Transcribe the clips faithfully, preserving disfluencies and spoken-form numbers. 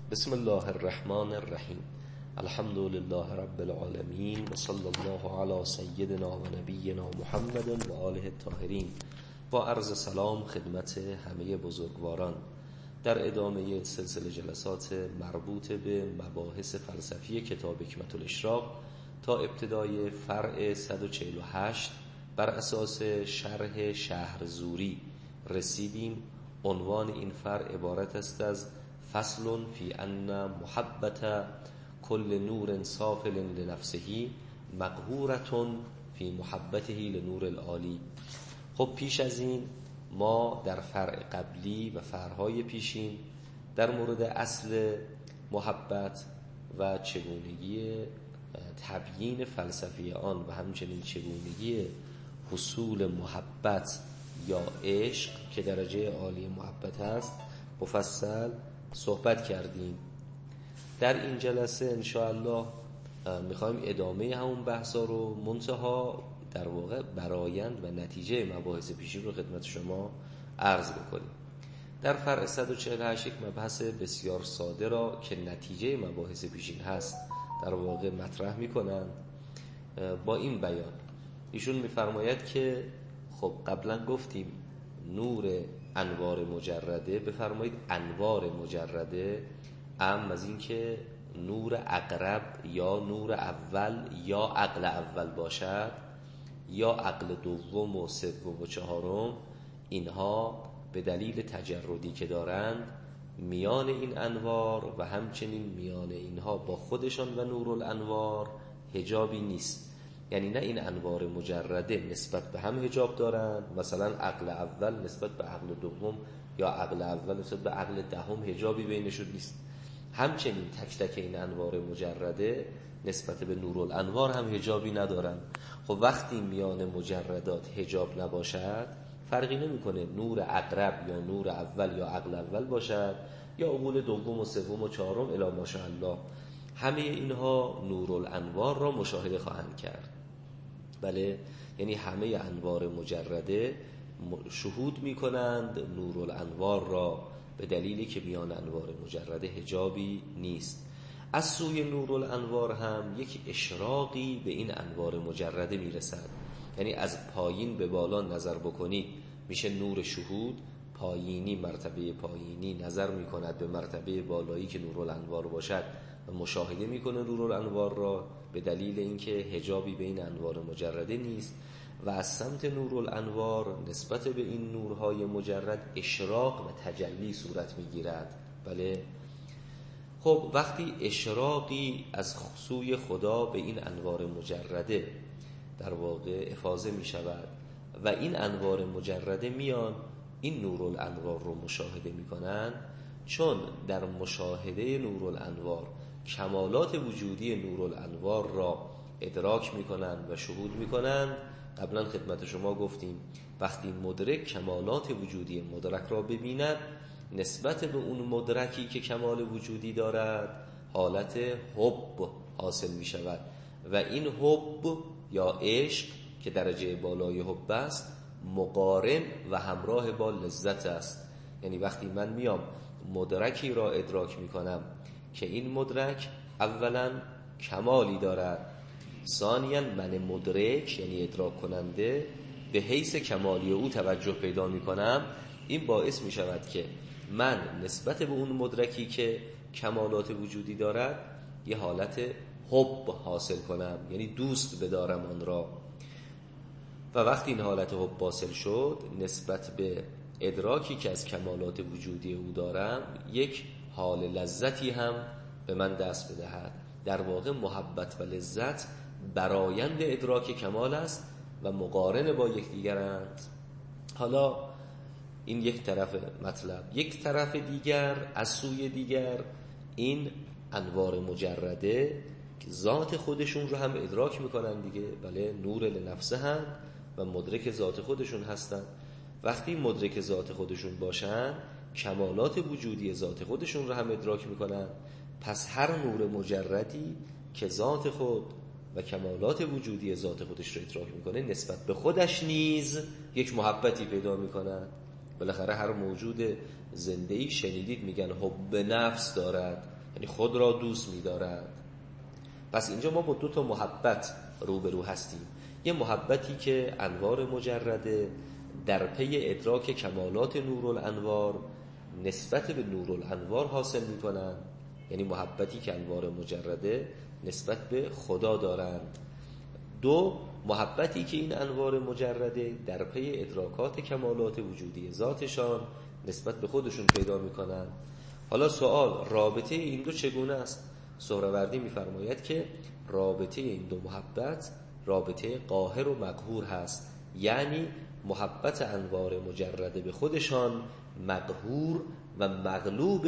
بسم الله الرحمن الرحیم. الحمد لله رب العالمین و صلی الله علی سیدنا و نبینا محمد و آله الطاهرین. با عرض سلام خدمت همه بزرگواران در ادامه سلسله جلسات مربوط به مباحث فلسفی کتاب حکمت الاشراق تا ابتدای فرع صد و چهل و هشت بر اساس شرح شهرزوری رسیدیم. عنوان این فرع عبارت است از فصل فی ان محبت کل نور سافل لنفسه مقهورة فی محبته لنور العالی. خب پیش از این ما در فرع قبلی و فرعهای پیشین در مورد اصل محبت و چگونگی تبیین فلسفی آن و همچنین چگونگی حصول محبت یا عشق که درجه عالی محبت است مفصل صحبت کردیم. در این جلسه انشاءالله میخوایم ادامه همون بحثا رو منتها در واقع برآیند و نتیجه مباحث پیشین رو خدمت شما عرض بکنیم. در فرع صد و چهل و هشت یک مبحث بسیار ساده را که نتیجه مباحث پیشین هست در واقع مطرح میکنند با این بیان. ایشون میفرماید که خب قبلا گفتیم نور انوار مجرده، بفرمایید انوار مجرده ام از این که نور اقرب یا نور اول یا عقل اول باشد یا عقل دوم و سوم و چهارم، اینها به دلیل تجردی که دارند میان این انوار و همچنین میان اینها با خودشان و نور الانوار حجابی نیست. یعنی نه این انوار مجرده نسبت به هم حجاب دارند، مثلا عقل اول نسبت به عقل دوم یا عقل اول نسبت به عقل دهم حجابی بینشون نیست. همچنین تک تک این انوار مجرده نسبت به نور الانوار هم حجابی ندارند. خب وقتی میان مجردات حجاب نباشد فرقی نمیکنه نور اقرب یا نور اول یا عقل اول باشد یا عقول دوم و سوم و چهارم الی ماشاءالله، همه اینها نور الانوار را مشاهده خواهند کرد. بله، یعنی همه انوار مجرده شهود میکنند نور الانوار را به دلیلی که میان انوار مجرده حجابی نیست. از سوی نور الانوار هم یک اشراقی به این انوار مجرده میرسد. یعنی از پایین به بالا نظر بکنید میشه نور شهود، پایینی مرتبه پایینی نظر میکند به مرتبه بالایی که نور الانوار باشد و مشاهده میکنه نور الانوار را به دلیل اینکه حجابی بین انوار مجرده نیست و از سمت نور الانوار نسبت به این نورهای مجرد اشراق و تجلی صورت میگیرد. بله، خب وقتی اشراقی از سوی خدا به این انوار مجرده در واقع افاضه میشود و این انوار مجرده میان این نور الانوار رو مشاهده میکنن، چون در مشاهده نور الانوار کمالات وجودی نور الانوار را ادراک میکنند و شهود میکنند. قبلا خدمت شما گفتیم وقتی مدرک کمالات وجودی مدرک را ببیند نسبت به اون مدرکی که کمال وجودی دارد حالت حب حاصل میشود و این حب یا عشق که درجه بالای حب است مقارن و همراه با لذت است. یعنی وقتی من میام مدرکی را ادراک میکنم که این مدرک اولا کمالی دارد، ثانیا من مدرک یعنی ادراک کننده به حیث کمالی او توجه پیدا میکنم، این باعث میشود که من نسبت به اون مدرکی که کمالات وجودی دارد یه حالت حب حاصل کنم، یعنی دوست بدارم آن را. و وقتی این حالت حب حاصل شد نسبت به ادراکی که از کمالات وجودی او دارم یک حال لذتی هم به من دست بدهد. در واقع محبت و لذت برآیند ادراک کمال است و مقارن با یکدیگرند. حالا این یک طرف مطلب. یک طرف دیگر از سوی دیگر این انوار مجرده که ذات خودشون رو هم ادراک میکنن دیگه، بله، نور لنفسه هم و مدرک ذات خودشون هستن. وقتی مدرک ذات خودشون باشن کمالات وجودی ذات خودشون رو هم ادراک میکنن. پس هر نور مجردی که ذات خود و کمالات وجودی ذات خودش رو ادراک میکنه نسبت به خودش نیز یک محبتی پیدا میکنن. بالاخره هر موجود زنده‌ای شنیدید میگن حب نفس دارد، یعنی خود را دوست می‌دارد. پس اینجا ما با دو تا محبت روبرو هستیم. یه محبتی که انوار مجرده در پی ادراک کمالات نورالانوار نسبت به نورالانوار حاصل می‌کنند، یعنی محبتی که انوار مجرده نسبت به خدا دارند. دو، محبتی که این انوار مجرده در پی ادراکات کمالات وجودی ذاتشان نسبت به خودشون پیدا می‌کنند. حالا سوال، رابطه این دو چگونه است؟ سهروردی می‌فرماید که رابطه این دو محبت رابطه قاهر و مقهور هست، یعنی محبت انوار مجرده به خودشان مقهور و مغلوب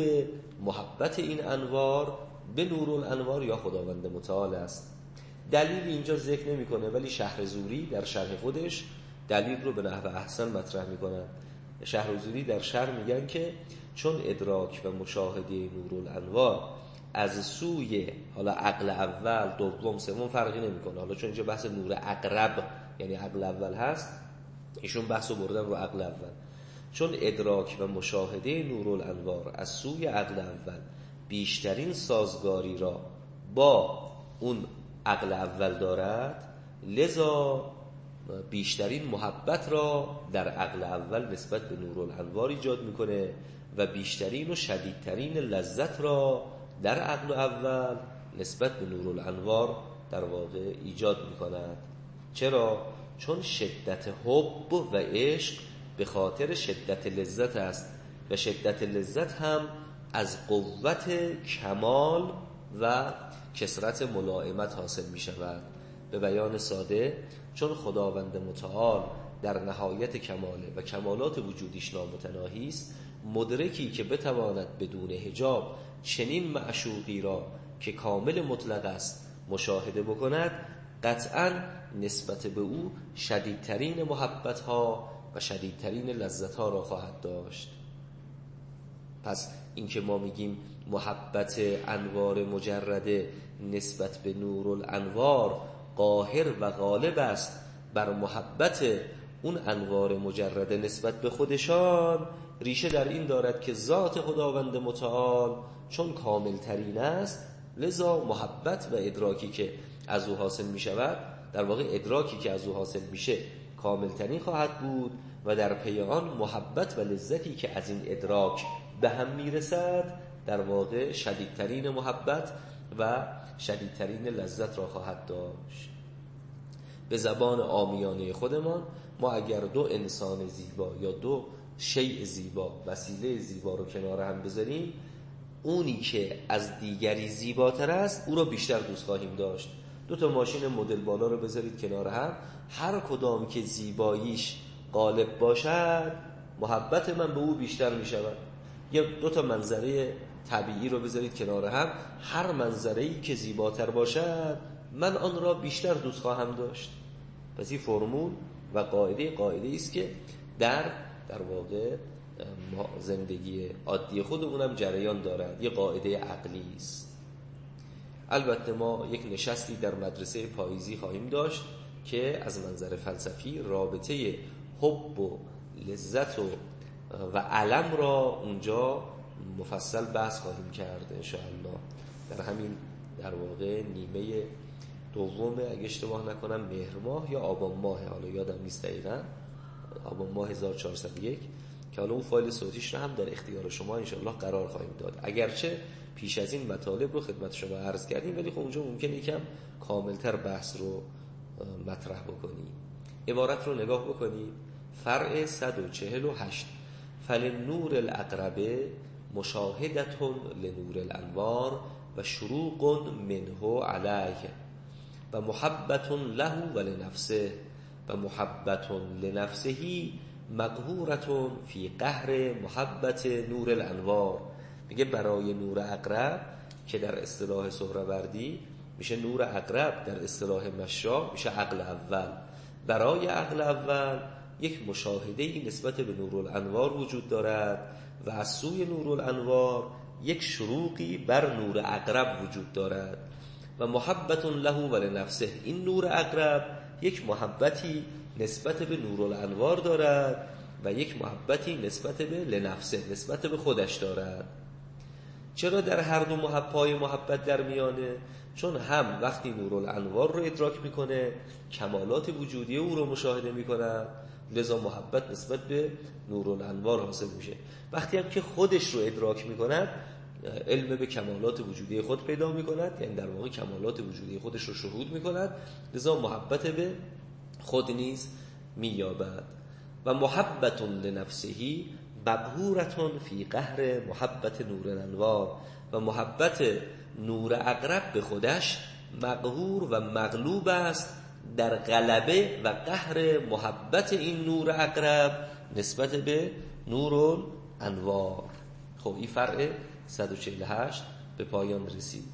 محبت این انوار به نورالانوار یا خداوند متعال است. دلیل اینجا ذکر نمی‌کنه، ولی شهرزوری در شرح خودش دلیل رو به نحو احسن مطرح می‌کنه. شهرزوری در شرح میگن که چون ادراک و مشاهده نورالانوار از سوی حالا عقل اول، دوم، سوم فرقی نمی‌کنه، حالا چون اینجا بحث نور اقرب یعنی عقل اول هست، ایشون بحثو بردن رو عقل اول. چون ادراک و مشاهده نورالانوار از سوی عقل اول بیشترین سازگاری را با اون عقل اول دارد، لذا بیشترین محبت را در عقل اول نسبت به نورالانوار ایجاد میکنه و بیشترین و شدیدترین لذت را در عقل اول نسبت به نورالانوار در واقع ایجاد میکند. چرا؟ چون شدت حب و عشق به خاطر شدت لذت است و شدت لذت هم از قوت کمال و کثرت ملائمت حاصل می شود. به بیان ساده، چون خداوند متعال در نهایت کماله و کمالات وجودیش نامتناهی است، مدرکی که بتواند بدون حجاب چنین معشوقی را که کامل مطلق است مشاهده بکند، قطعاً نسبت به او شدیدترین محبت‌ها و شدیدترین لذت‌ها را خواهد داشت. پس این که ما میگیم محبت انوار مجرده نسبت به نورالانوار قاهر و غالب است بر محبت اون انوار مجرده نسبت به خودشان، ریشه در این دارد که ذات خداوند متعال چون کامل ترین است، لذا محبت و ادراکی که از او حاصل می شود، در واقع ادراکی که از او حاصل میشه کامل ترین خواهد بود و در پی آن محبت و لذتی که از این ادراک به هم میرسد در واقع شدیدترین محبت و شدیدترین لذت را خواهد داشت. به زبان عامیانه خودمان، ما اگر دو انسان زیبا یا دو شیء زیبا، وسیله زیبا رو کنار هم بذاریم، اونی که از دیگری زیباتر است او رو بیشتر دوست خواهیم داشت. دو تا ماشین مدل بالا رو بذارید کنار هم، هر کدام که زیباییش غالب باشد محبت من به او بیشتر می شود. یا دو تا منظره طبیعی رو بذارید کنار هم، هر منظره‌ای که زیباتر باشد من آن را بیشتر دوست خواهم داشت. پس این فرمول و قاعده قاعده است که در در واقع زندگی عادی خودمونم جریان دارد، یه قاعده عقلی است. البته ما یک نشستی در مدرسه پاییزی خواهیم داشت که از منظر فلسفی رابطه حب و لذت و و علم را اونجا مفصل بحث خواهیم کرد انشاءالله. در همین در واقع نیمه دوم اگه اشتباه نکنم مهر ماه یا آبان ماه، حالا یادم نیست دقیقاً، آبان ماه هزار و چهارصد و یک، که حالا اون فایل صوتیش رو هم در اختیار شما انشاءالله قرار خواهیم داد. اگرچه پیش از این مطالب رو خدمت شما عرض کردیم، ولی خب اونجا ممکنه یکم کاملتر بحث رو مطرح بکنیم. عبارت رو نگاه بکنید. فرع صد و چهل و هشت: فلنور الاقرب مشاهدة لنور الانوار و شروق منه علیه و محبت له و لنفسه و محبت لنفسه مقهورة فی قهر محبت نور الانوار. میگه برای نور اقرب که در اصطلاح سهروردی میشه نور اقرب، در اصطلاح مشا میشه عقل اول. برای عقل اول یک مشاهده‌ای نسبت به نورالانوار وجود دارد و از سوی نورالانوار یک شروقی بر نور اقرب وجود دارد و محبت له و لنفسه. این نور اقرب یک محبتی نسبت به نورالانوار دارد و یک محبتی نسبت به لنفسه، نسبت به خودش دارد. چرا در هر دو محبای محبت در میانه؟ چون هم وقتی نورالانوار رو ادراک میکنه کمالات وجودی او رو مشاهده میکنه، لذا محبت نسبت به نورالانوار حاصل میشه. وقتی هم که خودش رو ادراک میکند علم به کمالات وجودی خود پیدا میکند، یعنی در واقع کمالات وجودی خودش رو شهود میکند، لذا محبت به خود نیز مییابد. و محبت لنفسهی مقهورتون فی قهر محبت نور الانوار، و محبت نور اقرب به خودش مقهور و مغلوب است در غلبه و قهر محبت این نور اقرب نسبت به نور الانوار. خب این فرع صد و چهل و هشت به پایان رسید.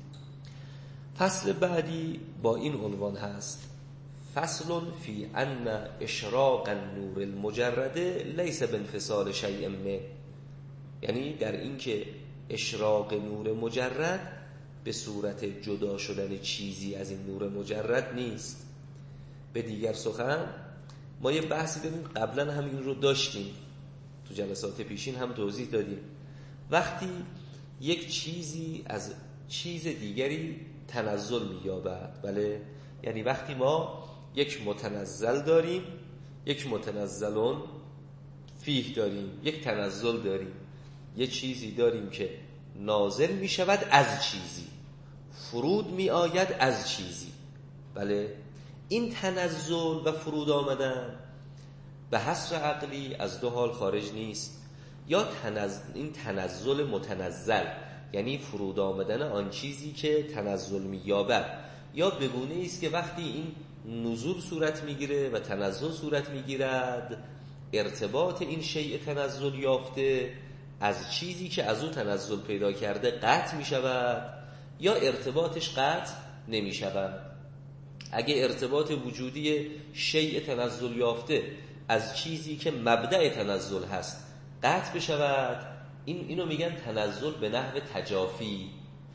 فصل بعدی با این عنوان هست: فصل فی ان اشراق النور المجرد لیس بانفصال شیء منه، یعنی در این که اشراق نور مجرد به صورت جدا شدن چیزی از این نور مجرد نیست. به دیگر سخن ما یه بحثی داریم، قبلا هم این رو داشتیم، تو جلسات پیشین هم توضیح دادیم. وقتی یک چیزی از چیز دیگری تنزل می‌یابد، بله، یعنی وقتی ما یک متنزل داریم، یک متنزلون فیه داریم، یک تنزل داریم، یه چیزی داریم که نازل می شود از چیزی، فرود می آید از چیزی، بله. این تنزل و فرود آمدن به حصر عقلی از دو حال خارج نیست. یا تنزل، این تنزل متنزل یعنی فرود آمدن آن چیزی که تنزل می یابد، یا بگونه است که وقتی این نزول صورت میگیره و تنزل صورت میگیرد ارتباط این شیء تنزل یافته از چیزی که از او تنزل پیدا کرده قطع می شود، یا ارتباطش قطع نمی شود. اگه ارتباط وجودی شیء تنزل یافته از چیزی که مبدأ تنزل هست قطع بشود، این اینو میگن تنزل به نحو تجافی.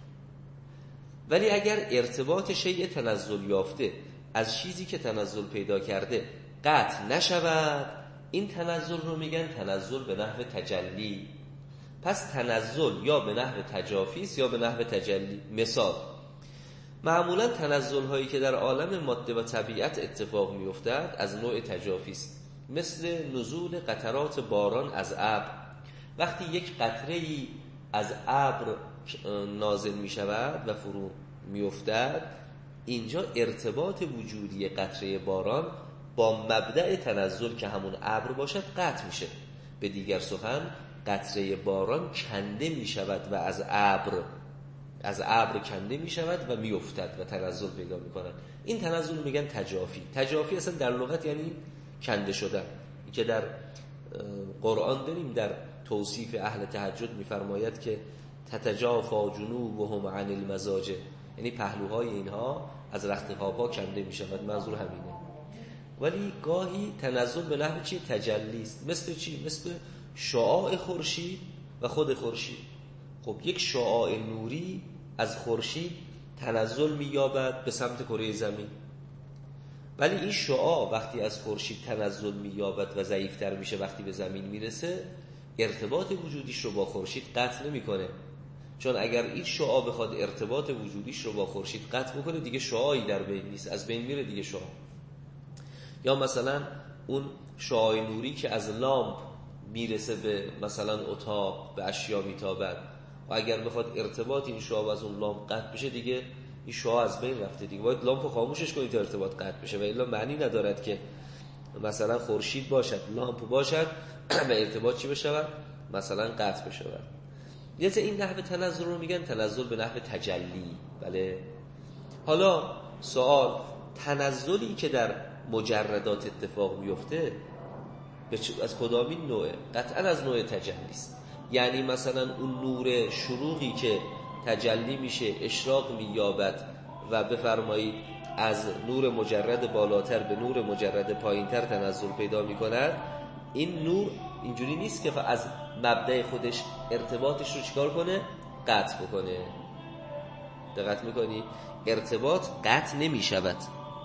ولی اگر ارتباط شیء تنزل یافته از چیزی که تنزل پیدا کرده قطع نشود، این تنزل رو میگن تنزل به نحو تجلی. پس تنزل یا به نحو تجافی است یا به نحو تجلی. مثال: معمولا تنزل هایی که در عالم ماده و طبیعت اتفاق میافتد از نوع تجافی است، مثل نزول قطرات باران از ابر. وقتی یک قطره‌ای از ابر نازل می شود و فرو می افتد، اینجا ارتباط وجودی قطره باران با مبدأ تنزل که همون ابر باشد قطع میشه. به دیگر سخن قطره باران کنده می شود و از ابر از ابر کنده می شود و می افتد و تنزل پیدا می کند. این تنزل میگن تجافی. تجافی اصلا در لغت یعنی کنده شدن، که در قرآن داریم در توصیف اهل تهجد میفرماید که تتجافا جنوبهم عن المضاجع، یعنی پهلوهای اینها از رخت خوابها کنده می شود، منظور همینه. ولی گاهی تنزل به نحو چی؟ تجلی است. مثل چی؟ مثل شعاع خورشید و خود خورشید. خب یک شعاع نوری از خورشید تنزل می‌یابد به سمت کره زمین، ولی این شعاع وقتی از خورشید تنزل می‌یابد و ضعیف‌تر میشه، وقتی به زمین میرسه ارتباط وجودیش رو با خورشید قطع نمی‌کنه. چون اگر این شعاع بخواد ارتباط وجودیش رو با خورشید قطع بکنه دیگه شعاعی در بین نیست، از بین میره دیگه شعاع. یا مثلا اون شعاع نوری که از لامپ میرسه به مثلا اتاق، به اشیا میتابد، و اگر بخواد ارتباط این شعاع از اون لامپ قطع بشه دیگه این شعاع از بین رفته دیگه. باید لامپو خاموشش کنید تا ارتباط قطع بشه، و الا معنی ندارد که مثلا خورشید باشد، لامپ باشد و ارتباط چی بشه؟ مثلا قطع بشه. یعنی این نحو تنزل رو میگن تنزل به نحو تجلی، بله. حالا سوال: تنزلی که در مجردات اتفاق میفته از کدامین نوعه؟ قطعا از نوع تجلی است. یعنی مثلا اون نور شروقی که تجلی میشه، اشراق مییابد و بفرمایید از نور مجرد بالاتر به نور مجرد پایینتر تنزل پیدا میکند، این نور اینجوری نیست که از مبدأ خودش ارتباطش رو چیکار کنه؟ قطع بکنه. دقت میکنی؟ ارتباط قطع نمیشود،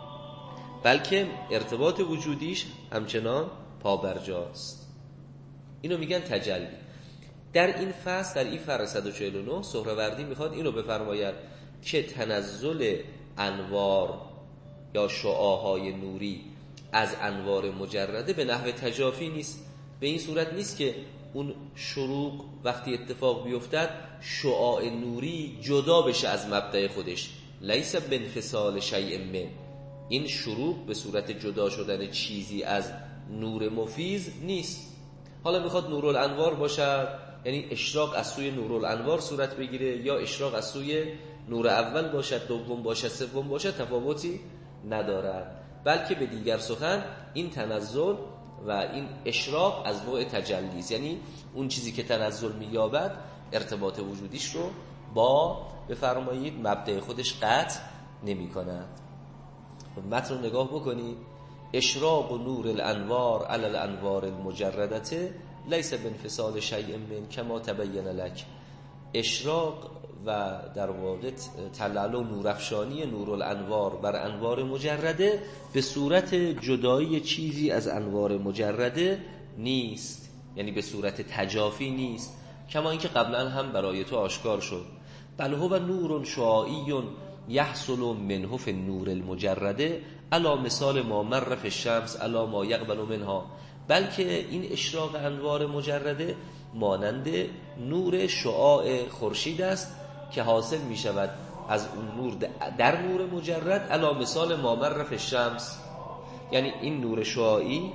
بلکه ارتباط وجودیش همچنان پابرجاست. اینو میگن تجلی. در این فصل، در این فصل صد و چهل و نه سهروردی میخواد اینو بفرماید که تنزل انوار یا شعاهای نوری از انوار مجرده به نحو تجافی نیست. به این صورت نیست که اون شروق وقتی اتفاق بیفتد شعاع نوری جدا بشه از مبدأ خودش، لیس بانفصال شیء من، این شروق به صورت جدا شدن چیزی از نور مفیض نیست. حالا میخواد نورالانوار باشد، یعنی اشراق از سوی نورالانوار صورت بگیره، یا اشراق از سوی نور اول باشد، دوم باشد، سوم باشد، تفاوتی ندارد. بلکه به دیگر سخن این تنزل و این اشراق از نوع تجلی است، یعنی اون چیزی که تنزل مییابد ارتباط وجودیش رو با بفرمایید مبدأ خودش قطع نمی کند. متن رو نگاه بکنید. اشراق و نور الانوار علی الانوار المجردته لیس بانفصال شیء من کما تبین لک. اشراق و در واقع تلالو نورافشانی نورالانوار بر انوار مجرده به صورت جدایی چیزی از انوار مجرده نیست، یعنی به صورت تجافی نیست، کما اینکه قبلا هم برای تو آشکار شد. بل هو نور شعاعی یحصل منه فی النور المجرده علی مثال ما مر فی الشمس علی ما یقبل منها. بلکه این اشراق انوار مجرده مانند نور شعاع خورشید است که حاصل می شود از اون نور در نور مجرد علی مثال ما مر فی الشمس. یعنی این نور شعاعی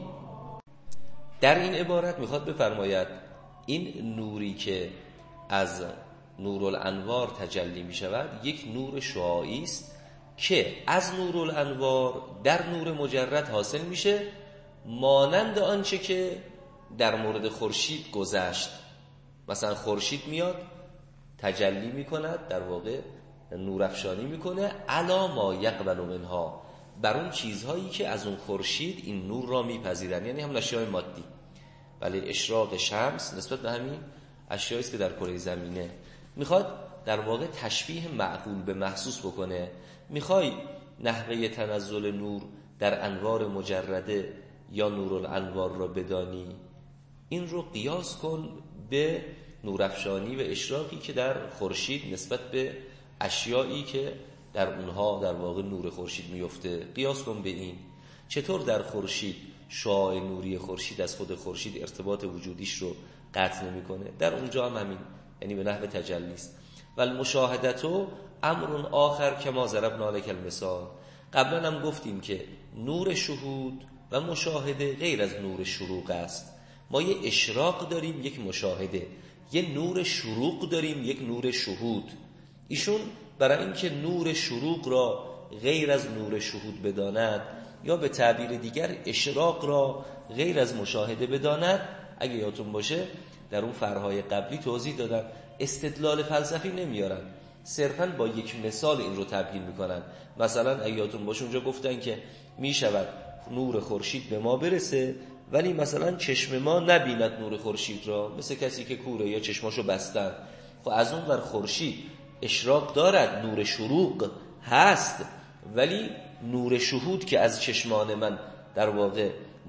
در این عبارت میخواد بفرماید این نوری که از نورالانوار تجلی می شود یک نور شعاعی است که از نورالانوار در نور مجرد حاصل میشه، مانند آنچه که در مورد خورشید گذشت. مثلا خورشید میاد تجلی میکند، در واقع نورافشانی میکنه علی ما یقبل منها، بر اون چیزهایی که از اون خورشید این نور را میپذیرن، یعنی هم اشیاء مادی. ولی اشراق شمس نسبت به همین اشیایی است که در کره زمینه. میخواد در واقع تشبیه معقول به محسوس بکنه. میخوای نحوه تنزل نور در انوار مجرده یا نورالانوار را بدانی، این رو قیاس کن به نورافشانی و اشراقی که در خورشید نسبت به اشیایی که در اونها در واقع نور خورشید میفته. قیاس کن به این. چطور در خورشید شعاع نوری خورشید از خود خورشید ارتباط وجودیش رو قطع نمیکنه، در اونجا هم همین، یعنی به نحو تجلی است. و المشاهدتو امر آخر کما ضربنا لک المثال. قبلا هم گفتیم که نور شهود و مشاهده غیر از نور شروق است. ما یه اشراق داریم، یک مشاهده، یه نور شروق داریم، یک نور شهود. ایشون برای اینکه نور شروق را غیر از نور شهود بداند، یا به تعبیر دیگر اشراق را غیر از مشاهده بداند، اگه یادتون باشه در اون فرهای قبلی توضیح دادم، استدلال فلسفی نمیارن، صرفاً با یک مثال این رو تبیین میکنن. مثلا اگه یادتون باشه اونجا گفتن که میشود نور خورشید به ما برسه ولی مثلا چشم ما نبیند نور خورشید را، مثل کسی که کوره یا چشماشو بستن. خب از اون ور خورشید اشراق دارد، نور شروق هست، ولی نور شهود که از چشمان من در واقع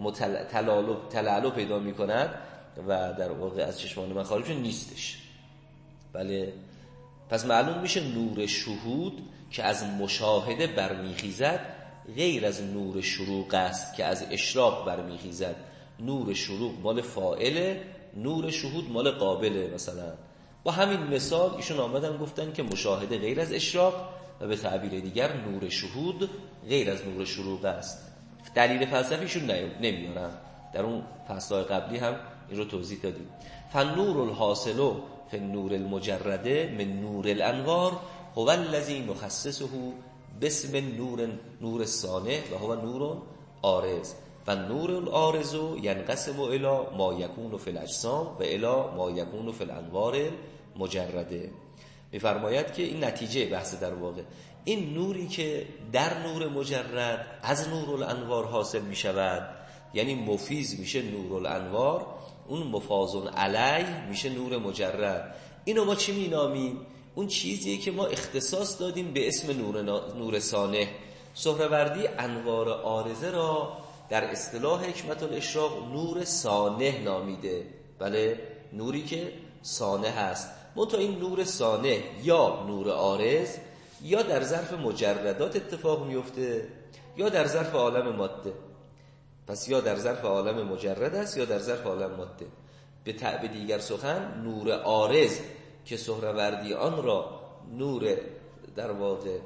تلالو تلالو پیدا میکند و در واقع از چشمان من خارج نیستش. بله، پس معلوم میشه نور شهود که از مشاهده برمیخیزد غیر از نور شروق است که از اشراق برمیخیزد. نور شروق مال فاعله، نور شهود مال قابله. مثلا با همین مثال ایشون آمدن گفتن که مشاهده غیر از اشراق و به تعبیر دیگر نور شهود غیر از نور شروق است. دلیل فلسفیشون نمیارن، در اون فصلهای قبلی هم این رو توضیح دادیم. فالنور الحاصل فی النور المجرده من نور الانوار هو الذی مخصصه باسم نور نور الصانع و هو نور عارض و نور العارض ینقسم الی ما یکون فی الاجسام و الی ما یکون فی الانوار مجرده. میفرماید که این نتیجه بحث در واقع، این نوری که در نور مجرد از نور الانوار حاصل می شود، یعنی مفیض میشه نور الانوار، اون مفاضون علی میشه نور مجرد. اینو ما چی می نامیم؟ اون چیزیه که ما اختصاص دادیم به اسم نور, نور صانع. سهروردی انوار عارضه را در اصطلاح حکمت الاشراق نور صانع نامیده. بله، نوری که صانع هست. منتها این نور صانع یا نور عارض یا در ظرف مجردات اتفاق میفته یا در ظرف عالم ماده. پس یا در ظرف عالم مجرد است یا در ظرف عالم ماده. به تعبیر دیگر سخن نور عارض که سهروردی آن را نور در واقع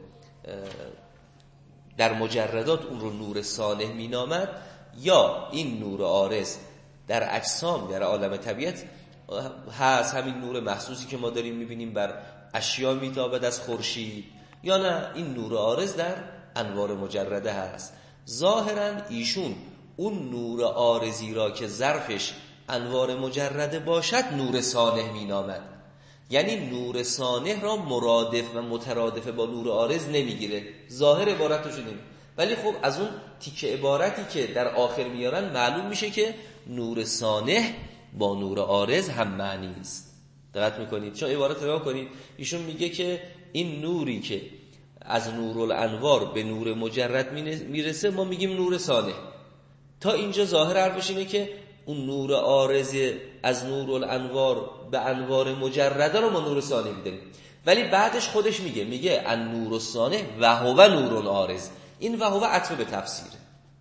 در مجردات اون رو نور صانع مینامد، یا این نور عارض در اجسام در عالم طبیعت هست، همین نور محسوسی که ما داریم میبینیم بر اشیا میتابد از خورشید، یا نه این نور عارض در انوار مجرده هست. ظاهرا ایشون اون نور عارضی را که ظرفش انوار مجرده باشد نور صانع مینامد، یعنی نور صانع را مرادف و مترادف با نور عارض نمیگیره. ظاهر عبارتو شدیم، ولی خب از اون تیکه عبارتی که در آخر میارن معلوم میشه که نور صانع با نور عارض هم معنی است. دقت میکنید؟ چون عبارت رو کنید، ایشون میگه که این نوری که از نورالانوار به نور مجرد میرسه ما میگیم نور صانع. تا اینجا ظاهر حرفش اینه که اون نور عارض از نورالانوار به انوار مجرده رو ما نور صانع میدونیم، ولی بعدش خودش میگه میگه ان نور الصانع و هو نور العارض. این و هو عطف به تفسیره.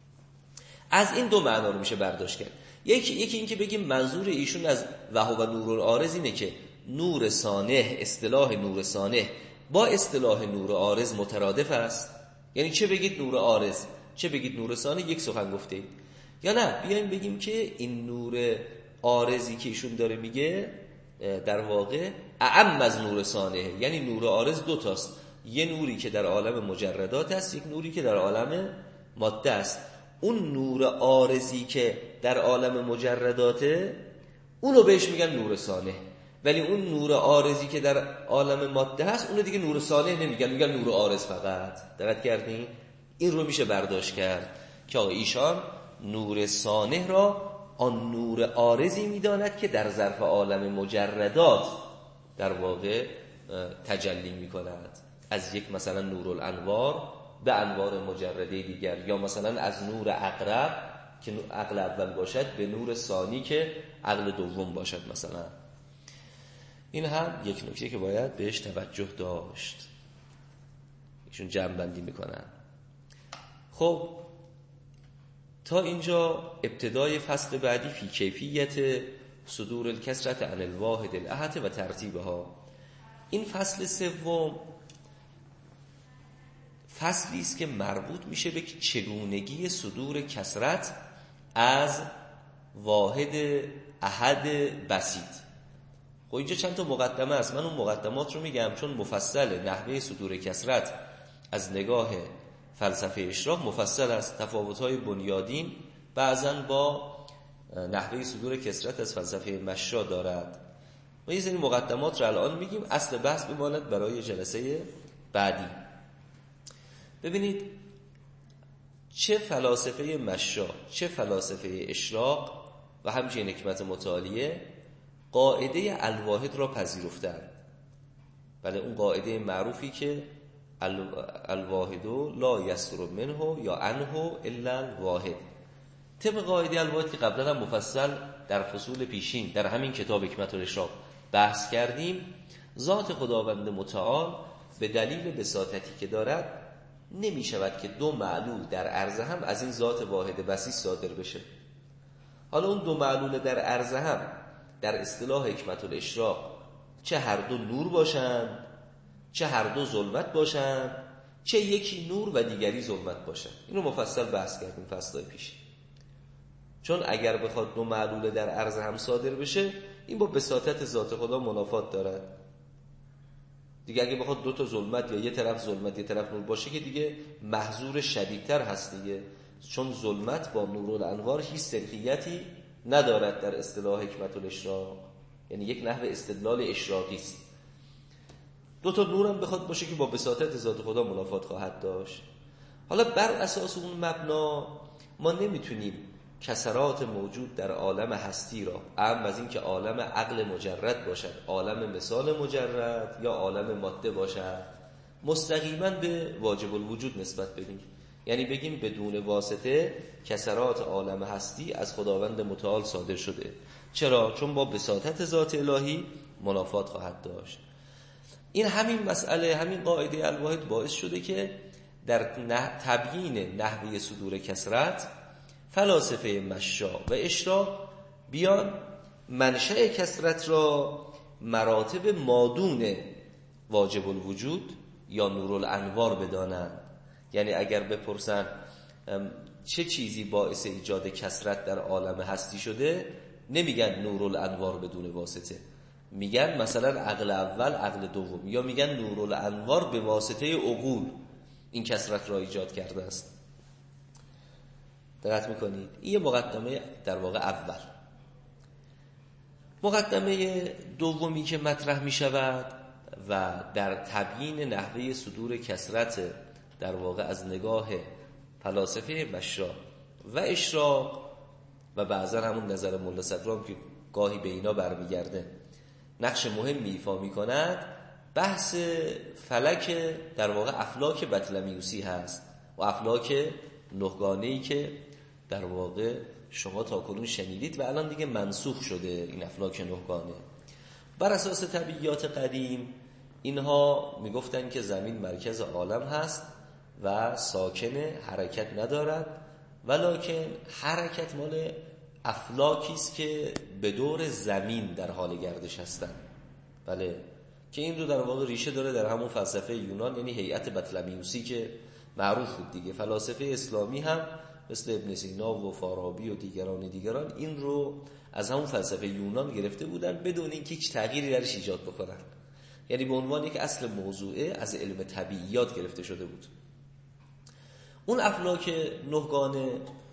از این دو معنا رو میشه برداشت کرد. یکی یکی این که بگیم منظور ایشون از و هو نور العارض اینه که نور صانع، اصطلاح نور صانع با اصطلاح نور عارض مترادف است، یعنی چه بگید نور عارض چه بگید نور صانع یک سخن گفته اید. یا نه بیایم بگیم که این نور عارضی که ایشون داره میگه در واقع اعم از نور صانع، یعنی نور عارض دو تاست، یه نوری که در عالم مجردات است، یک نوری که در عالم ماده است. اون نور عارضی که در عالم مجرداته اونو بهش میگن نور صانع، ولی اون نور عارضی که در عالم ماده هست اونو دیگه نور صانع نمیگن، میگن نور عارض فقط. دقت کردین؟ این رو میشه برداشت کرد که آقا ایشان نور صانع را آن نور عارضی میداند که در ظرف عالم مجردات در واقع تجلی میکند، از یک مثلا نور الانوار به انوار مجرده دیگر، یا مثلا از نور عقرب که عقل اول باشد به نور ثانی که عقل دوم باشد مثلا. این هم یک نکته که باید بهش توجه داشت. ایشون جمع بندی میکنن. خب تا اینجا ابتدای فصل بعدی فی کیفیت صدور الکسرت عن الواحد الاحد و ترتیبها. این فصل سوم فصلی است که مربوط میشه به چگونگی صدور کسرت از واحد احد بسیط. خب اینجا چند تا مقدمه است، من اون مقدمات رو میگم چون مفصل نحوه صدور کسرت از نگاه فلسفه اشراق مفصل است. تفاوت‌های بنیادین بعضاً با نحوه صدور کسرت از فلسفه مشا دارد. ما یه سری مقدمات رو الان میگیم، اصل بحث بماند برای جلسه بعدی. ببینید چه فلاسفه مشا چه فلاسفه اشراق و همچنین حکمت متعالیه قاعده الواحد را پذیرفتند. بله، اون قاعده معروفی که الواحد لا یصدر منه یا عنه الا الواحد. طبق قاعده الواحد که قبلا هم مفصل در فصول پیشین در همین کتاب حکمت الاشراق بحث کردیم، ذات خداوند متعال به دلیل بساطتی که دارد نمی شود که دو معلول در عرض هم از این ذات واحد بسیط صادر بشه. حالا اون دو معلول در عرض هم در اصطلاح حکمت الاشراق چه هر دو نور باشند، چه هر دو ظلمت باشند، چه یکی نور و دیگری ظلمت باشند. اینو مفصل بحث کردیم فصلای پیش. چون اگر بخواد دو معلول در عرض هم صادر بشه این با بساطت ذات خدا منافات دارد دیگه. اگه بخواد دو تا ظلمت یا یه طرف ظلمت یه طرف نور باشه که دیگه محظور شدیدتر هست دیگه، چون ظلمت با نورالانوار هیچ سلفیتی ندارد در اصطلاح حکمت الاشراق، یعنی یک نحو استدلال اشراقی است. دو تا نور هم بخواد باشه که با بساطت ذات خدا منافات خواهد داشت. حالا بر اساس اون مبنا ما نمیتونیم کسرات موجود در عالم هستی را، اهم از این که عالم عقل مجرد باشد، عالم مثال مجرد یا عالم ماده باشد، مستقیما به واجب الوجود نسبت بدیم. یعنی بگیم بدون واسطه کسرات عالم هستی از خداوند متعال صادر شده. چرا؟ چون با بساطت ذات الهی منافات خواهد داشت. این همین مسئله، همین قاعده الواحد باعث شده که در نه تبیین نحوه صدور کثرت فلاسفه مشا و اشراق بیان منشأ کثرت را مراتب مادون واجب الوجود یا نورالانوار بدانند. یعنی اگر بپرسن چه چیزی باعث ایجاد کثرت در عالم هستی شده، نمیگن نورالانوار بدون واسطه، میگن مثلا عقل اول عقل دوم، یا میگن نورالانوار به واسطه عقول این کثرت را ایجاد کرده است. دقت میکنید؟ این یه مقدمه در واقع اول. مقدمه دومی که مطرح میشود و در تبیین نحوه صدور کثرت در واقع از نگاه فلاسفه مشا و اشراق و بعضا همون نظر ملا صدرام که گاهی به اینا برمیگرده نقش مهمی ایفا میکند، بحث فلک در واقع افلاک بطلمیوسی هست و افلاک نهگانه‌ای که در واقع شما تا کنون شنیدید و الان دیگه منسوخ شده این افلاک نهگانه. بر اساس طبیعیات قدیم اینها میگفتن که زمین مرکز عالم هست و ساکنه، حرکت ندارد، ولکن حرکت مال افلاکی است که به دور زمین در حال گردش هستند. بله، که این رو در واقع ریشه داره در همون فلسفه یونان، یعنی هیئت بطلمیوسی که معروف بود دیگه. فلاسفه اسلامی هم مثل ابن سینا و فارابی و دیگران دیگران این رو از همون فلسفه یونان گرفته بودن بدون اینکه هیچ تغییری درش ایجاد بکنن. یعنی به عنوان یک اصل موضوعه از علم طبیعیات گرفته شده بود. اون افلاک نهگانه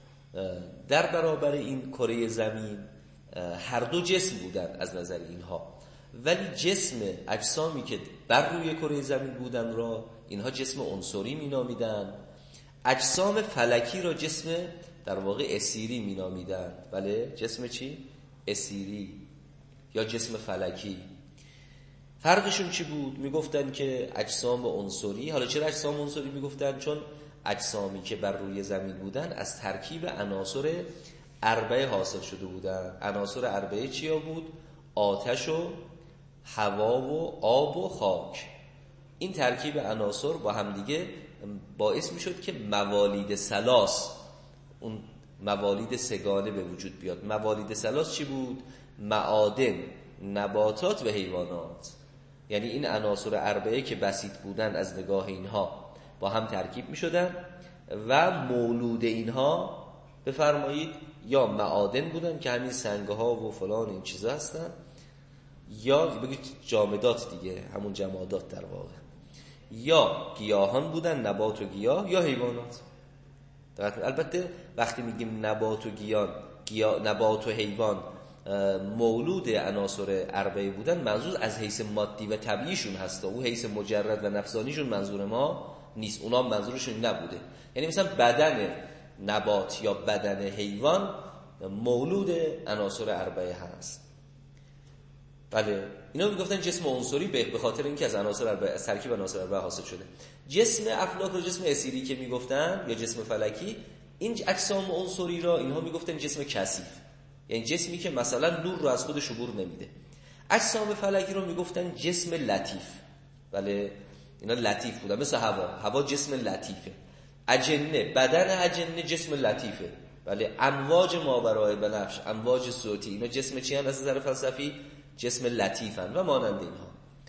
در برابر این کره زمین هر دو جسم بودن از نظر اینها، ولی جسم اجسامی که بر روی کره زمین بودن را اینها جسم عنصری می نامیدن، اجسام فلکی را جسم در واقع اسیری می نامیدن. بله، جسم چی؟ اسیری یا جسم فلکی. فرقشون چی بود؟ می گفتن که اجسام عنصری، حالا چرا اجسام عنصری می گفتن؟ چون اجسامی که بر روی زمین بودن از ترکیب عناصر اربعه حاصل شده بودن. عناصر اربعه چیا بود؟ آتش و هوا و آب و خاک. این ترکیب عناصر با هم دیگه باعث می شد که موالید ثلاث، اون موالید سگانه به وجود بیاد. موالید ثلاث چی بود؟ معادن، نباتات و حیوانات. یعنی این عناصر اربعه که بسیط بودن از نگاه اینها با هم ترکیب می شدن و مولود اینها بفرمایید یا معادن بودن که همین سنگ ها و فلان این چیزا هستن، یا بگید جامدات دیگه، همون جمادات در واقع، یا گیاهان بودن، نبات و گیاه، یا حیوانات. البته وقتی میگیم نبات و گیاه، گیاه نبات و حیوان مولود عناصر اربعه بودن، منظور از حیث مادی و طبیعیشون هست، او حیث مجرد و نفسانیشون منظور ما نیست. اونا منظورشون نبوده. یعنی مثلا بدن نبات یا بدن حیوان مولود عناصر اربعه هست. بله، اینا میگفتن جسم عنصری به خاطر اینکه از عناصر اربعه، از ترکیب عناصر اربعه حاصل شده. جسم افلاک رو جسم اسیری که میگفتن یا جسم فلکی، این اجسام عنصری را اینها میگفتن جسم کثیف، یعنی جسمی که مثلا نور رو از خودش عبور نمیده. اجسام فلکی رو میگفتن جسم لطیف. بله، اینا لطیف بودن، مثل هوا. هوا جسم لطیفه. اجنه، بدن اجنه جسم لطیفه. بله، امواج ماورای بنفش، امواج صوتی، اینا جسم چی هستن از نظر فلسفی؟ جسم لطیفن و مانند اینها.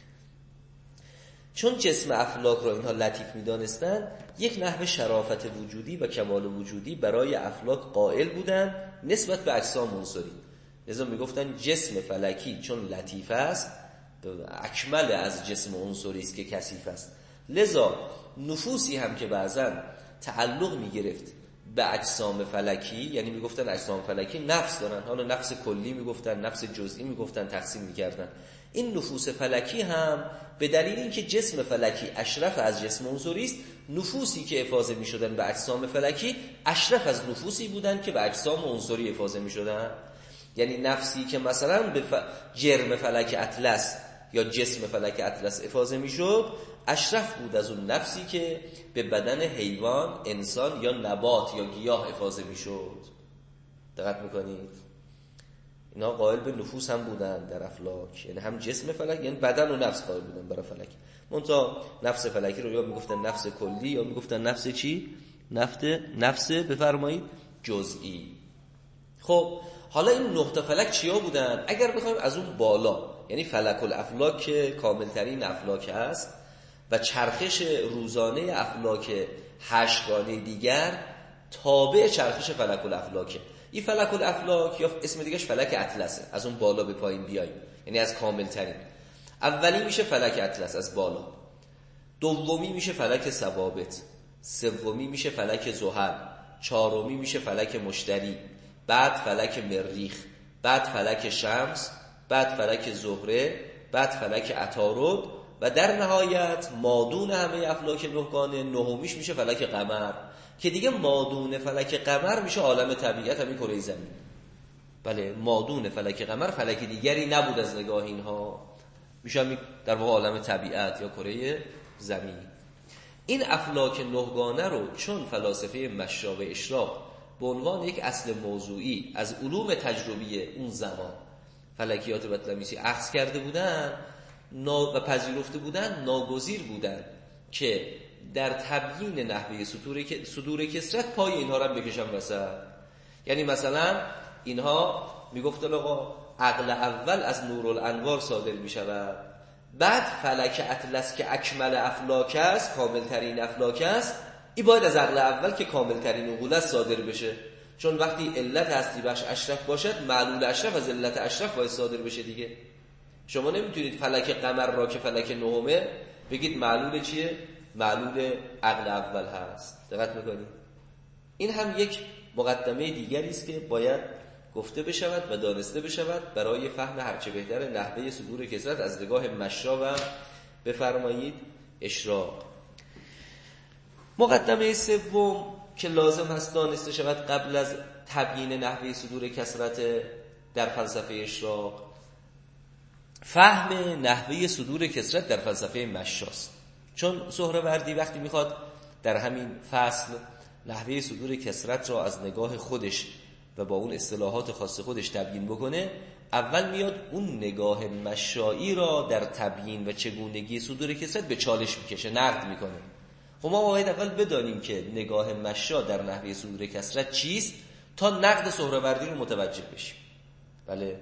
چون جسم افلاک را اینها لطیف می‌دانستند، یک نحوه شرافت وجودی و کمال وجودی برای افلاک قائل بودند نسبت به اجسام عنصری. لذا میگفتن جسم فلکی چون لطیف است اکمل از جسم عنصری است که کثیف است. لذا نفوسی هم که بعضا تعلق میگرفت به اجسام فلکی، یعنی میگفتن اجسام فلکی نفس دارن، حالا نفس کلی میگفتن، نفس جزئی میگفتن، تقسیم میکردن. این نفوس فلکی هم به دلیل اینکه جسم فلکی اشرف از جسم عنصری است، نفوسی که افاضه میشدن به اجسام فلکی اشرف از نفوسی بودن که به اجسام عنصری افاضه میشدن. یعنی نفسی که مثلا به ف... جرم فلک اطلس یا جسم فلک اطلس افاضه میشد اشرف بود از اون نفسی که به بدن حیوان، انسان یا نبات یا گیاه افاضه میشد. دقت میکنید؟ اینا قائل به نفوس هم بودن در افلاک، یعنی هم جسم فلک، یعنی بدن و نفس قائل بودن برای فلک. منتها نفس فلکی رو یا میگفتن نفس کلی یا میگفتن نفس چی؟ نفس نفس بفرمایید جزئی. خب حالا این نه تا فلک چیا بودن؟ اگر بخوایم از اون بالا، یعنی فلک الافلاک که کاملترین افلاک است و چرخش روزانه افلاک هشتگانه دیگر تابع چرخش فلک الافلاکه. این فلک الافلاک یا اسم دیگهش فلک اطلسه، از اون بالا به پایین بیاییم، یعنی از کاملترین. اولی میشه فلک اطلس از بالا، دومی میشه فلک ثوابت، سومی میشه فلک زحل، چهارمی میشه فلک مشتری، بعد فلک مریخ، بعد فلک شمس، بعد فلک زهره، بعد فلک عطارد و در نهایت مادون همه افلاک نهگانه نهمیش میشه فلک قمر، که دیگه مادون فلک قمر میشه عالم طبیعت، همین کره زمین. بله، مادون فلک قمر فلک دیگری نبود از نگاه اینها، میشه در واقع عالم طبیعت یا کره زمین. این افلاک نهگانه رو چون فلاسفه مشا و اشراق به عنوان یک اصل موضوعی از علوم تجربی اون زمان فلکیات بطلمیسی اخذ کرده بودن و پذیرفته بودن، ناگزیر بودن که در تبیین نحوه صدور کثرت پای اینها رو بکشن وسط. یعنی مثلا اینها میگفتن آقا عقل اول از نورالانوار صادر میشود، بعد فلک اطلس که اکمل افلاک است، کامل ترین افلاک است، این باید از عقل اول که کامل ترین عقول است صادر بشه، چون وقتی علت هستی بخش اشرف باشد معلول اشرف از علت اشرف باید صادر بشه دیگه. شما نمیتونید فلک قمر را که فلک نهمه بگید معلول چیه؟ معلول عقل اول هست. دقت میکنید؟ این هم یک مقدمه دیگری است که باید گفته بشود و دانسته بشود برای فهم هرچه بهتر نحوه صدور کثرت از نگاه مشا و بفرمایید اشراق. مقدمه سوم که لازم هست دانسته شود قبل از تبیین نحوه صدور کثرت در فلسفه اشراق، فهم نحوه صدور کثرت در فلسفه مشاست. چون سهروردی وقتی میخواد در همین فصل نحوه صدور کثرت را از نگاه خودش و با اون اصطلاحات خاص خودش تبیین بکنه، اول میاد اون نگاه مشایی را در تبیین و چگونگی صدور کثرت به چالش میکشه، نقد میکنه. خب ما باید اول بدانیم که نگاه مشا در نحوه صدور کثرت چیست تا نقد سهروردی رو متوجه بشیم. بله،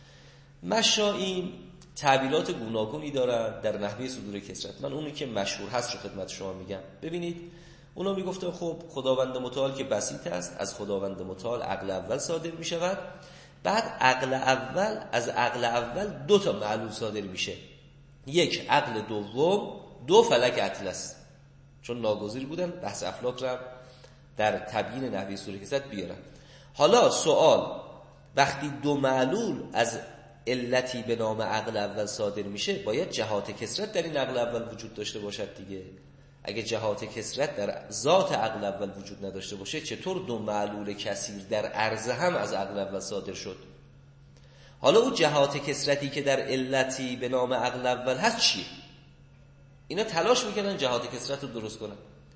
مشایی تعبیرات گوناگونی دارن در نحوه صدور کثرت. من اونی که مشهور هست رو خدمت شما میگم. ببینید، اونا میگفتن خب خداوند متعال که بسیط است، از خداوند متعال عقل اول صادر میشود، بعد عقل اول از عقل اول دو تا معلول صادر میشه، یک عقل دوم، دو فلک اطلس. چون ناگزیر بودن بحث افلاک را در تبیین نحوه صدور کثرت بیارن. حالا سوال، وقتی دو معلول از علتی به نام عقل اول صادر میشه، باید جهات کثرت در این عقل اول وجود داشته باشد دیگه. اگه جهات کثرت در ذات عقل اول وجود نداشته باشه، چطور دو معلول کثیر در عرضه هم از عقل اول صادر شد؟ حالا اون جهات کثرتی که در علتی به نام عقل اول هست چیه؟ اینا تلاش میکنن جهات کثرت رو درست کنن.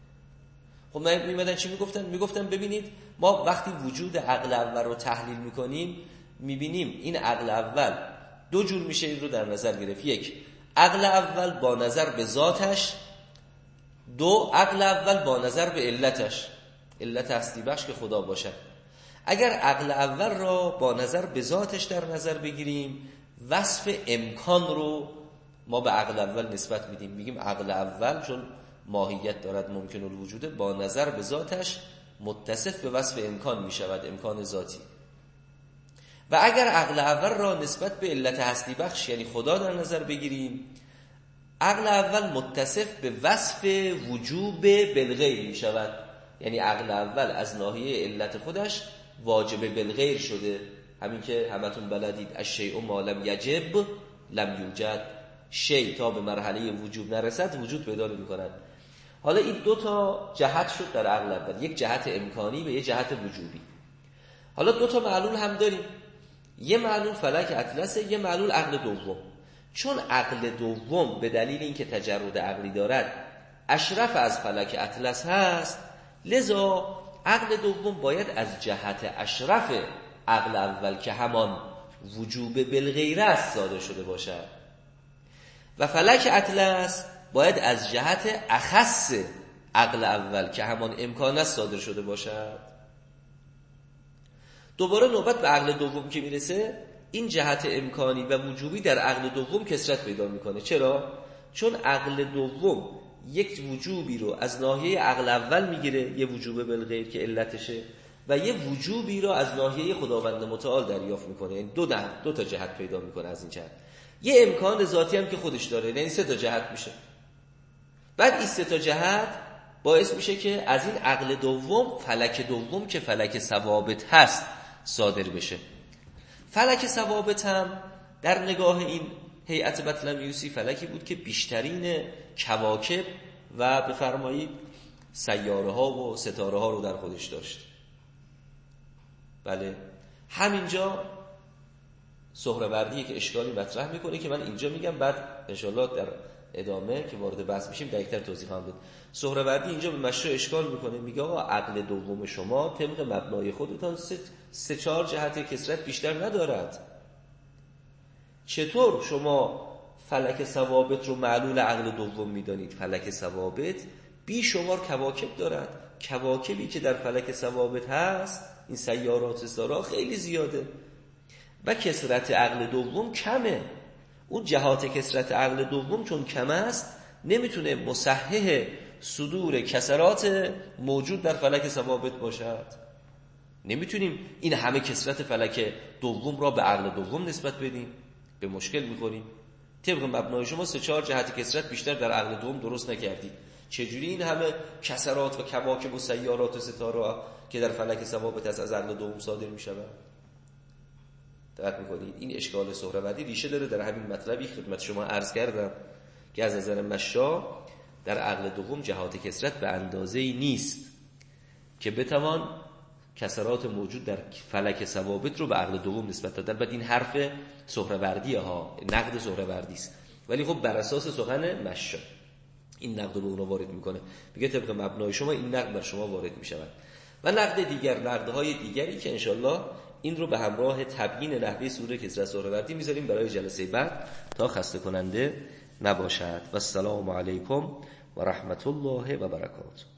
خب میمدن چی میگفتن؟ میگفتن ببینید، ما وقتی وجود عقل اول رو تحلیل میکنیم میبینیم این عقل اول دو جور میشه این رو در نظر گرفت. یک، عقل اول با نظر به ذاتش، دو، عقل اول با نظر به علتش، علت هستی بخش که خدا باشد. اگر عقل اول را با نظر به ذاتش در نظر بگیریم، وصف امکان رو ما به عقل اول نسبت میدیم، میگیم عقل اول چون ماهیت دارد ممکن الوجوده، با نظر به ذاتش متصف به وصف امکان میشود، امکان ذاتی. و اگر عقل اول را نسبت به علت هستی بخش یعنی خدا در نظر بگیریم، عقل اول متصف به وصف وجوب بالغیر می شود، یعنی عقل اول از ناحیه علت خودش واجب بالغیر شده. همین که همتون بلدید الشیء ما لم یجب لم یوجد، شیء تا به مرحله وجوب نرسد وجود پیدا نمی‌کند. حالا این دو تا جهت شد در عقل اول، یک جهت امکانی و یک جهت وجوبی. حالا دو تا معلول هم داریم، یه معلول فلک اطلسه، یه معلول عقل دوم. چون عقل دوم به دلیل اینکه تجرد عقلی دارد اشرف از فلک اطلس هست، لذا عقل دوم باید از جهت اشرف عقل اول که همان وجوب بالغیره است صادر شده باشد و فلک اطلس باید از جهت اخص عقل اول که همان امکان است صادر شده باشد. دوباره نوبت به عقل دوم که میرسه، این جهت امکانی و وجوبی در عقل دوم کثرت پیدا میکنه. چرا؟ چون عقل دوم یک وجوبی رو از ناحیه عقل اول میگیره، یه وجوب بالغیر که علتشه، و یه وجوبی رو از ناحیه خداوند متعال دریافت میکنه. یعنی دو نه دو تا جهت پیدا میکنه از این جهت. یه امکان ذاتی هم که خودش داره، یعنی سه تا جهت میشه. بعد این سه تا جهت باعث میشه که از این عقل دوم فلک دوم که فلک ثوابت هست صادر بشه. فلک ثوابت هم در نگاه این هیئت بطلمیوسی فلکی بود که بیشترین کواکب و بفرمایید سیاره ها و ستاره ها رو در خودش داشت. بله، همینجا سهروردی که اشکالی مطرح میکنه که من اینجا میگم، بعد انشالله در ادامه که وارد بحث میشیم دقیق‌تر توضیح خواهم داد. سهروردی اینجا به مشروع اشکال میکنه، میگه آقا عقل دوم شما طبق مبنای خودتان سه, سه چهار جهت کثرت بیشتر ندارد. چطور شما فلک ثوابت رو معلول عقل دوم میدانید؟ فلک ثوابت بیشمار کواکب دارد، کواکبی که در فلک ثوابت هست، این سیارات ستاره خیلی زیاده و کثرت عقل دوم کمه. اون جهات کثرت عقل دوم چون کم است نمیتونه مصحح صدور کسرات موجود در فلک ثوابت باشد. نمیتونیم این همه کثرت فلک دوم را به عقل دوم نسبت بدیم، به مشکل میخوریم. طبق مبنای شما سه چهار جهت کثرت بیشتر در عقل دوم درست نکردید، چجوری این همه کسرات و کواکب و سیارات و ستاره که در فلک ثوابت از عقل دوم صادر میشود؟ دقت میکنید؟ این اشکال سهروردی ریشه داره در همین مطلبی خدمت شما عرض کردم که از نظر مشا در عقل دوم جهات کثرت به اندازه‌ای نیست که بتوان کسرات موجود در فلک ثوابت رو به عقل دوم نسبت داد. البته این حرف سهروردیه ها، نقد سهروردی است، ولی خب بر اساس سخن مشا این نقد رو اونو وارد میکنه، میگه طبق مبنای شما این نقد بر شما وارد میشود. و نقد دیگر، نقدهای دیگری که انشالله این رو به همراه تبیین نحوه صدور کثرت سهروردی میذاریم برای جلسه بعد تا خسته کننده نباشد. و السلام علیکم و رحمت الله و برکاته.